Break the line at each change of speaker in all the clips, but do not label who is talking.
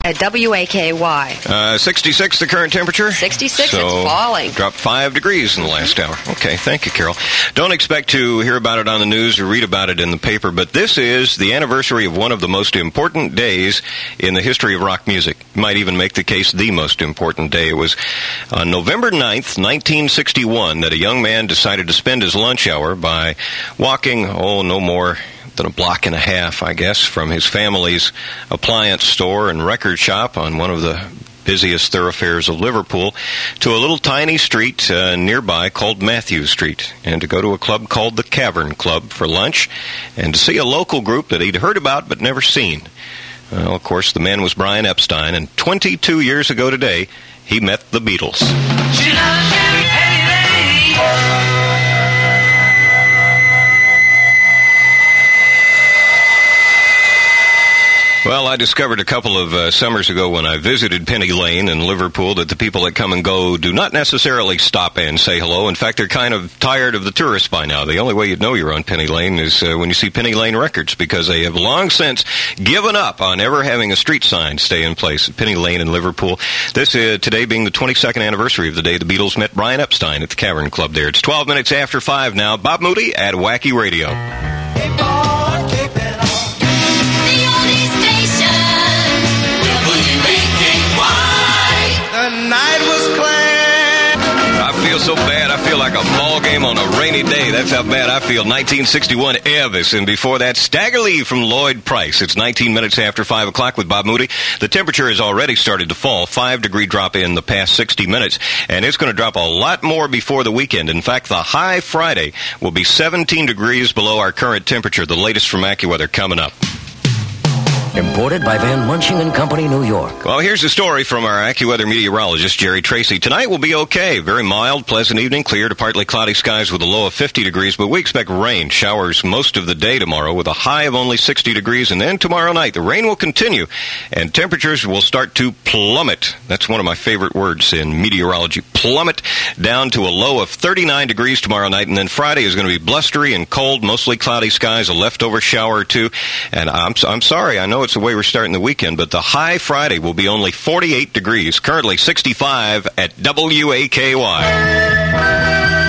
at WAKY.
66 the current temperature?
66,
so
it's falling.
Dropped 5 degrees in the last hour. Okay, thank you, Carol. Don't expect to hear about it on the news or read about it in the paper, but this is the anniversary of one of the most important days in the history of rock music. You might even make the case the most important day. It was on November 9th, 1961, that a young man decided to spend his lunch hour by walking, no more than a block and a half, I guess, from his family's appliance store and record shop on one of the busiest thoroughfares of Liverpool to a little tiny street nearby called Matthew Street, and to go to a club called the Cavern Club for lunch and to see a local group that he'd heard about but never seen. Well, of course, the man was Brian Epstein, and 22 years ago today, he met the Beatles. Well, I discovered a couple of summers ago when I visited Penny Lane in Liverpool that the people that come and go do not necessarily stop and say hello. In fact, they're kind of tired of the tourists by now. The only way you'd know you're on Penny Lane is when you see Penny Lane Records, because they have long since given up on ever having a street sign stay in place at Penny Lane in Liverpool. This today being the 22nd anniversary of the day the Beatles met Brian Epstein at the Cavern Club there. It's 12 minutes after 5 now. Bob Moody at Wacky Radio.
Hey, boy, keep it on. The night was clear.
I feel so bad. I feel like a ball game on a rainy day. That's how bad I feel. 1961 Elvis, and before that, Stagger Lee from Lloyd Price. It's 19 minutes after 5 o'clock with Bob Moody. The temperature has already started to fall. 5-degree drop in the past 60 minutes, and it's going to drop a lot more before the weekend. In fact, the high Friday will be 17 degrees below our current temperature. The latest from AccuWeather coming up.
Imported by Van Munching & Company, New York.
Well, here's the story from our AccuWeather meteorologist, Jerry Tracy. Tonight will be okay. Very mild, pleasant evening, clear to partly cloudy skies with a low of 50 degrees, but we expect rain, showers most of the day tomorrow with a high of only 60 degrees, and then tomorrow night the rain will continue, and temperatures will start to plummet. That's one of my favorite words in meteorology, plummet, down to a low of 39 degrees tomorrow night, and then Friday is going to be blustery and cold, mostly cloudy skies, a leftover shower or two, and I'm sorry, I know it's the way we're starting the weekend, but the high Friday will be only 48 degrees, currently 65 at WAKY.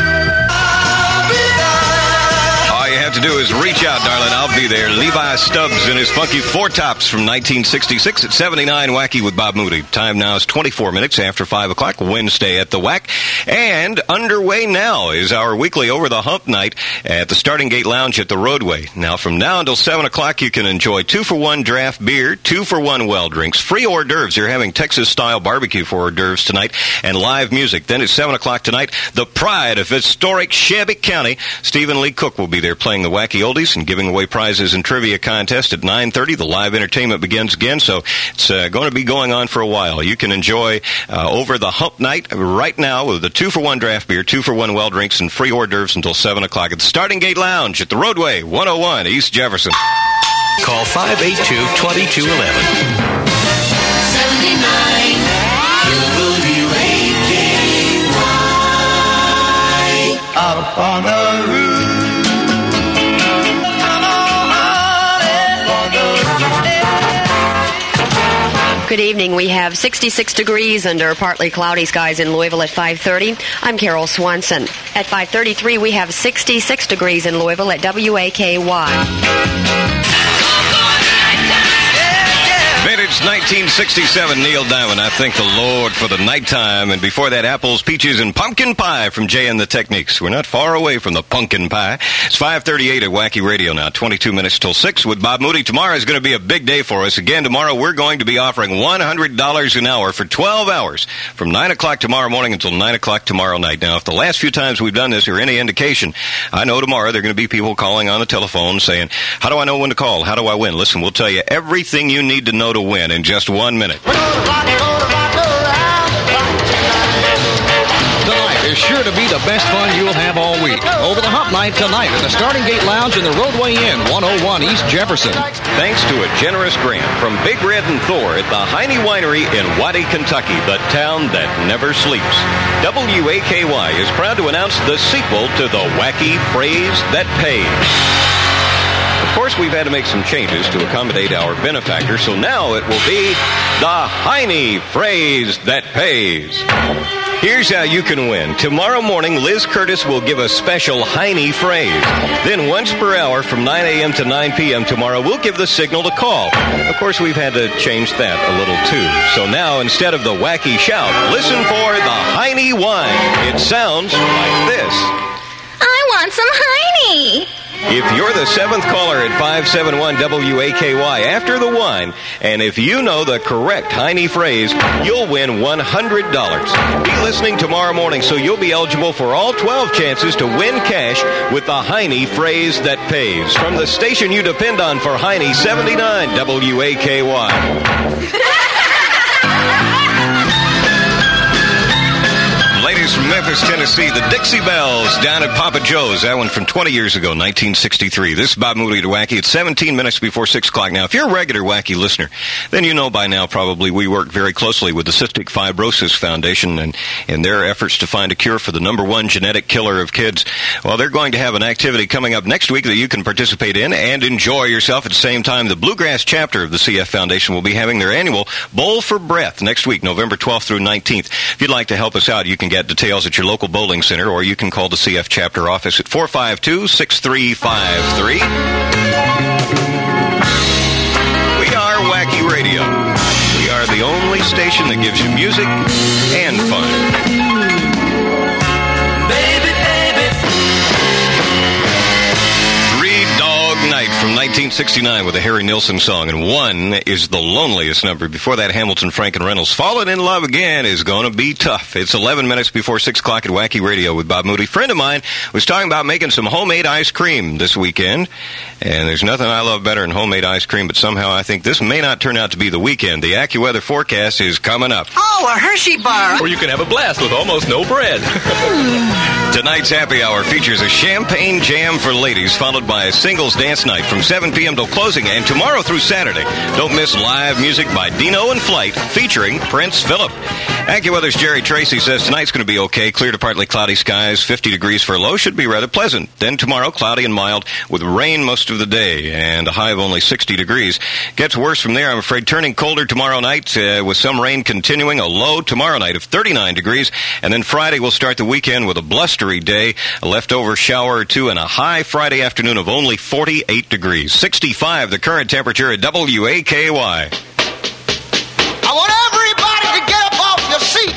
To do is reach out, darling. I'll be there. Levi Stubbs and his funky Four Tops from 1966 at 79 Wacky with Bob Moody. Time now is 24 minutes after 5 o'clock, Wednesday at the WAC. And underway now is our weekly Over the Hump night at the Starting Gate Lounge at the Roadway. Now, from now until 7 o'clock, you can enjoy 2-for-1 draft beer, 2-for-1 well drinks, free hors d'oeuvres. You're having Texas-style barbecue for hors d'oeuvres tonight, and live music. Then at 7 o'clock tonight, the pride of historic Shelby County, Stephen Lee Cook, will be there playing the Wacky Oldies and giving away prizes and trivia contest at 9:30. The live entertainment begins again, so it's going to be going on for a while. You can enjoy Over the Hump night right now with the 2-for-1 draft beer, 2-for-1 well drinks, and free hors d'oeuvres until 7 o'clock at the Starting Gate Lounge at the Roadway, 101 East Jefferson.
Call 582-2211.
79 WAKY. Up on the roof.
Good evening. We have 66 degrees under partly cloudy skies in Louisville at 5:30. I'm Carol Swanson. At 5:33, we have 66 degrees in Louisville at WAKY.
Vintage 1967, Neil Diamond. I thank the Lord for the nighttime. And before that, apples, peaches, and pumpkin pie from Jay and the Techniques. We're not far away from the pumpkin pie. It's 5:38 at Wacky Radio now, 22 minutes till 6 with Bob Moody. Tomorrow is going to be a big day for us. Again, tomorrow we're going to be offering $100 an hour for 12 hours from 9 o'clock tomorrow morning until 9 o'clock tomorrow night. Now, if the last few times we've done this are any indication, I know tomorrow there are going to be people calling on the telephone saying, how do I know when to call? How do I win? Listen, we'll tell you everything you need to know to win in just 1 minute.
Tonight is sure to be the best fun you'll have all week. Over the Hump night tonight at the Starting Gate Lounge in the Roadway Inn, 101 East Jefferson.
Thanks to a generous grant from Big Red and Thor at the Heine Winery in Waddy, Kentucky, the town that never sleeps. WAKY is proud to announce the sequel to the Wacky Phrase That Pays. Of course, we've had to make some changes to accommodate our benefactor, so now it will be the Heine phrase that pays. Here's how you can win. Tomorrow morning, Liz Curtis will give a special Heine phrase. Then once per hour from 9 a.m. to 9 p.m. tomorrow, we'll give the signal to call. Of course, we've had to change that a little too. So now, instead of the wacky shout, listen for the Heine whine. It sounds like this.
I want some Heine.
If you're the 7th caller at 571 WAKY after the whine, and if you know the correct Heine phrase, you'll win $100. Be listening tomorrow morning so you'll be eligible for all 12 chances to win cash with the Heine phrase that pays. From the station you depend on for Heine, 79 WAKY. Ladies from Memphis, Tennessee, the Dixie Bells down at Papa Joe's. That one from 20 years ago, 1963. This is Bob Moody to Wacky. It's 17 minutes before 6 o'clock. Now, if you're a regular Wacky listener, then you know by now probably we work very closely with the Cystic Fibrosis Foundation and in their efforts to find a cure for the number one genetic killer of kids. Well, they're going to have an activity coming up next week that you can participate in and enjoy yourself at the same time. The Bluegrass chapter of the CF Foundation will be having their annual Bowl for Breath next week, November 12th through 19th. If you'd like to help us out, you can get details at your local bowling center, or you can call the CF chapter office at 452-6353. We are Wacky Radio. We are the only station that gives you music and fun.
Baby, baby.
Three Dog Night from 1969 with a Harry Nilsson song, and one is The Loneliest Number. Before that, Hamilton, Frank, and Reynolds. Falling in Love Again is going to be tough. It's 11 minutes before 6 o'clock at Wacky Radio with Bob Moody. A friend of mine was talking about making some homemade ice cream this weekend, and there's nothing I love better than homemade ice cream, but somehow I think this may not turn out to be the weekend. The AccuWeather forecast is coming up.
Oh, a Hershey bar.
Or you can have a blast with almost no bread.
Tonight's happy hour features a champagne jam for ladies, followed by a singles dance night from 7 p.m. till closing, and tomorrow through Saturday. Don't miss live music by Dino and Flight featuring Prince Philip. AccuWeather's Jerry Tracy says tonight's going to be okay. Clear to partly cloudy skies, 50 degrees for a low, should be rather pleasant. Then tomorrow, cloudy and mild with rain most of the day and a high of only 60 degrees. Gets worse from there, I'm afraid. Turning colder tomorrow night with some rain continuing. A low tomorrow night of 39 degrees. And then Friday we'll start the weekend with a blustery day, a leftover shower or two, and a high Friday afternoon of only 48 degrees. 65 the current temperature at WAKY.
I want everybody to get up off your seat.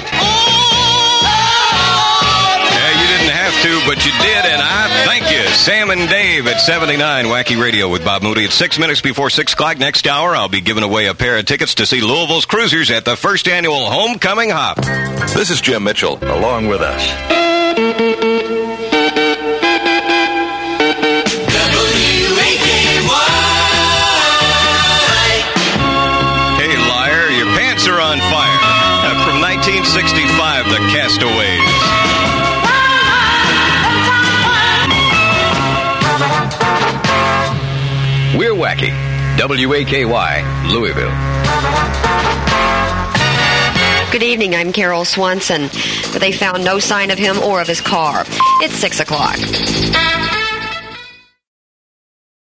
Yeah, you didn't have to, but you did, and I thank you. Sam and Dave at 79 Wacky Radio with Bob Moody. It's 6 minutes before 6 o'clock. Next hour, I'll be giving away a pair of tickets to see Louisville's Cruisers at the first annual Homecoming Hop.
This is Jim Mitchell, along with us.
Hey, liar, your pants are on fire. From 1965, The Castaways.
We're Wacky. WAKY, Louisville.
Good evening, I'm Carol Swanson. But they found no sign of him or of his car. It's 6 o'clock.